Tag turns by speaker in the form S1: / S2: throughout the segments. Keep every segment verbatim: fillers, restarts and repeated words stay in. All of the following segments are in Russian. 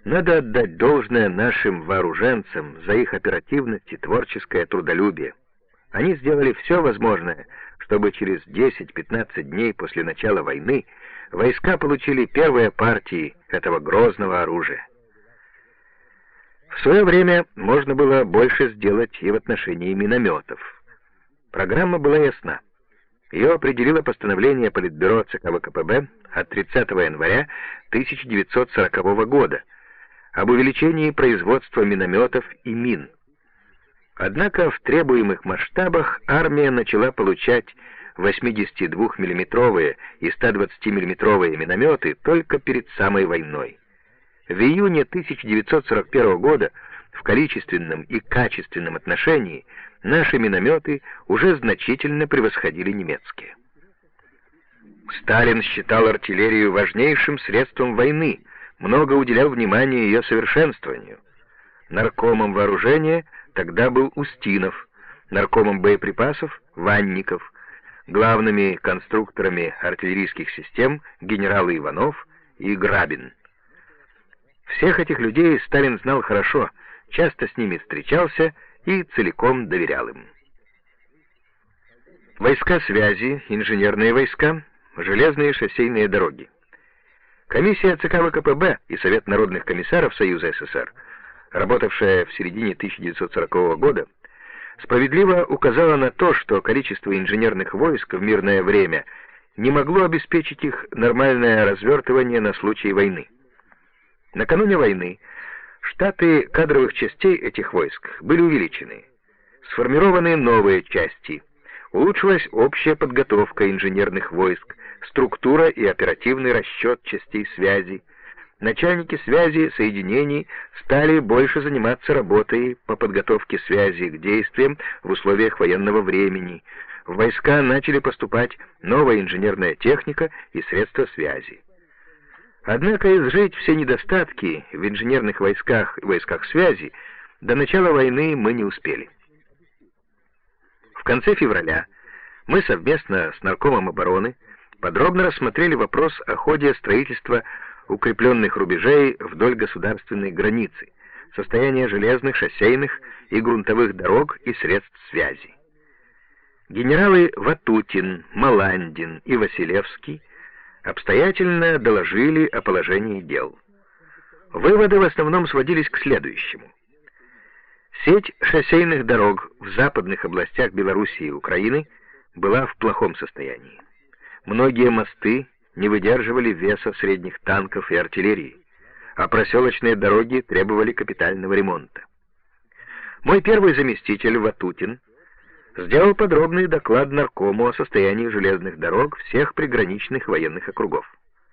S1: Надо отдать должное нашим вооруженцам за их оперативность и творческое трудолюбие. Они сделали все возможное, чтобы через десять-пятнадцать дней после начала войны войска получили первые партии этого грозного оружия. В свое время можно было больше сделать и в отношении минометов. Программа была ясна. Ее определило постановление Политбюро ЦК ВКПБ от тридцатого января тысяча девятьсот сорокового года об увеличении производства минометов и мин. Однако в требуемых масштабах армия начала получать восьмидесятидвухмиллиметровые и стодвадцатимиллиметровые минометы только перед самой войной. В июне тысяча девятьсот сорок первого года в количественном и качественном отношении наши минометы уже значительно превосходили немецкие. Сталин считал артиллерию важнейшим средством войны, много уделял внимания ее совершенствованию. Наркомом вооружения тогда был Устинов, наркомом боеприпасов — Ванников, главными конструкторами артиллерийских систем — генералы Иванов и Грабин. Всех этих людей Сталин знал хорошо, часто с ними встречался и целиком доверял им. Войска связи, инженерные войска, железные шоссейные дороги. Комиссия ЦК ВКПБ и Совет народных комиссаров Союза СССР, работавшая в середине тысяча девятьсот сорокового года, справедливо указала на то, что количество инженерных войск в мирное время не могло обеспечить их нормальное развертывание на случай войны. Накануне войны штаты кадровых частей этих войск были увеличены, сформированы новые части, улучшилась общая подготовка инженерных войск, структура и оперативный расчет частей связи. Начальники связи соединений стали больше заниматься работой по подготовке связи к действиям в условиях военного времени. В войска начали поступать новая инженерная техника и средства связи. Однако изжить все недостатки в инженерных войсках и войсках связи до начала войны мы не успели. В конце февраля мы совместно с Наркомом обороны подробно рассмотрели вопрос о ходе строительства укрепленных рубежей вдоль государственной границы, состояние железных, шоссейных и грунтовых дорог и средств связи. Генералы Ватутин, Маландин и Василевский обстоятельно доложили о положении дел. Выводы в основном сводились к следующему. Сеть шоссейных дорог в западных областях Белоруссии и Украины была в плохом состоянии. Многие мосты не выдерживали веса средних танков и артиллерии, а проселочные дороги требовали капитального ремонта. Мой первый заместитель Ватутин сделал подробный доклад наркому о состоянии железных дорог всех приграничных военных округов.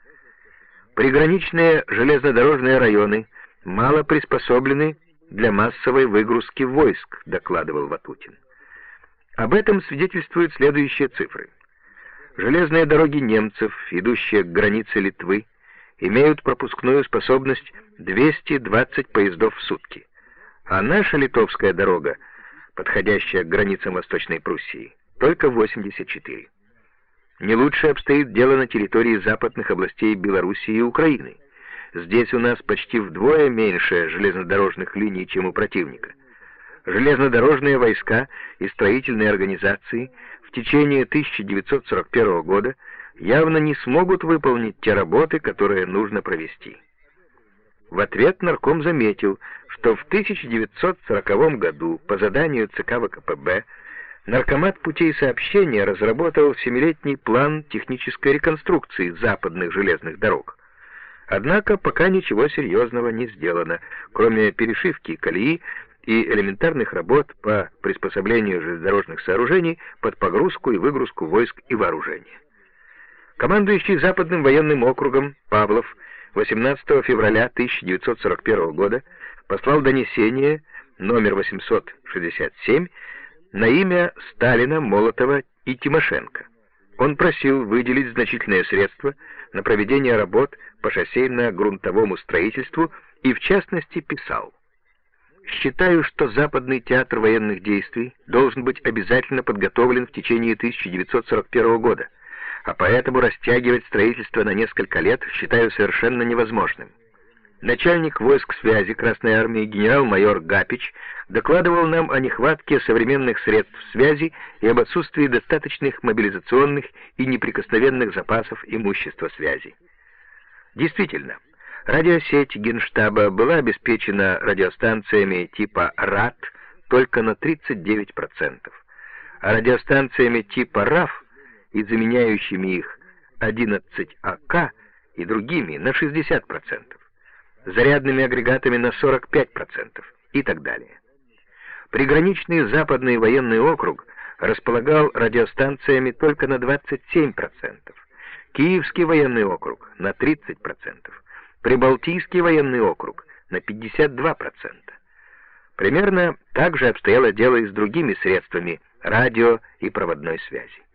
S1: Приграничные железнодорожные районы мало приспособлены для массовой выгрузки войск, докладывал Ватутин. Об этом свидетельствуют следующие цифры. Железные дороги немцев, идущие к границе Литвы, имеют пропускную способность двести двадцать поездов в сутки, а наша литовская дорога, подходящая к границам Восточной Пруссии, только восемьдесят четыре. Не лучше обстоит дело на территории западных областей Белоруссии и Украины. Здесь у нас почти вдвое меньше железнодорожных линий, чем у противника. Железнодорожные войска и строительные организации в течение тысяча девятьсот сорок первого года явно не смогут выполнить те работы, которые нужно провести. В ответ нарком заметил, что в тысяча девятьсот сороковом году по заданию ЦК ВКПБ Наркомат путей сообщения разработал семилетний план технической реконструкции западных железных дорог. Однако пока ничего серьезного не сделано, кроме перешивки колеи и элементарных работ по приспособлению железнодорожных сооружений под погрузку и выгрузку войск и вооружения. Командующий Западным военным округом Павлов восемнадцатого февраля тысяча девятьсот сорок первого года послал донесение номер восемьсот шестьдесят семь на имя Сталина, Молотова и Тимошенко. Он просил выделить значительные средства на проведение работ по шоссейно-грунтовому строительству и, в частности, писал: «Считаю, что Западный театр военных действий должен быть обязательно подготовлен в течение тысяча девятьсот сорок первого года, а поэтому растягивать строительство на несколько лет считаю совершенно невозможным. Начальник войск связи Красной Армии генерал-майор Гапич докладывал нам о нехватке современных средств связи и об отсутствии достаточных мобилизационных и неприкосновенных запасов имущества связи. Действительно, радиосеть Генштаба была обеспечена радиостанциями типа РАТ только на тридцать девять процентов, а радиостанциями типа РАФ и заменяющими их одиннадцать А К и другими на шестьдесят процентов, зарядными агрегатами на сорок пять процентов и так далее. Приграничный Западный военный округ располагал радиостанциями только на двадцать семь процентов, Киевский военный округ на тридцать процентов, Прибалтийский военный округ на пятьдесят два процента. Примерно так же обстояло дело и с другими средствами радио и проводной связи.